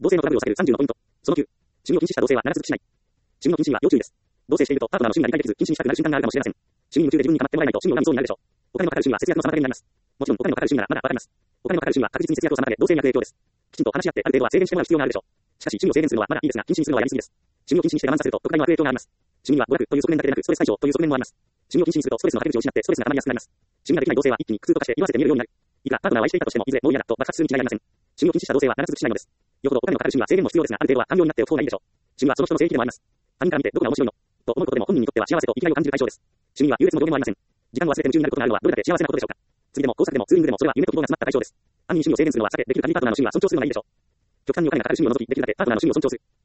同性のトラブルを避ける30のポイント。その9、趣味を禁止した同性は長続きしない。趣味の禁止には要注意です。同棲しているとパートナーの趣味が理解できず禁止にしたくなる瞬間があるかもしれません。趣味に夢中で自分に構ってもらえないと趣味を恨みそうになるでしょう。お金のかかる趣味は節約の妨げになります。もちろんお金のかかる趣味ならまだわかります。お金のかかる趣味は確実に節約を妨げ、同性に悪影響です。きちんと話し合ってある程度は制限してもらう必要があるでしょう。しかし趣味を制限するのはまだいいですが禁止にするのはやりすぎです。趣味を禁止にして我慢させると特大の悪影響があります。趣味は娯楽という側面だけでなくストレス解消という側面もあります。趣味を禁止にするとストレスの吐け口を失ってストレスが溜まりやすくなります。趣味ができない同性は一気に苦痛と化して言わせて見えるようになる。いくらパートナーを愛していたとしてもいずれもう嫌だと爆発するに違いありません。趣味を禁止した同性は長続きしないのです。よほどお金のかかる趣味は制限も必要ですがある程度は寛容になっておく方がいいでしょう。趣味はその人の性域でもあります。他人から見てどこが面白いのと思うことでも本人にとっては幸せと生きがいを感じる対象です。趣味は優劣の上限もありません。時間を忘れて夢中になることがあるのはどれだけ幸せなことでしょうか。次でも工作でもツーリングでもそれは夢と希望が詰まった対象です。暗に趣味を制限するのは避け、できる限りパートナーの趣味は尊重するのがいいでしょう。極端にお金がかかる趣味を除きできるだけパートナーの趣味を尊重する。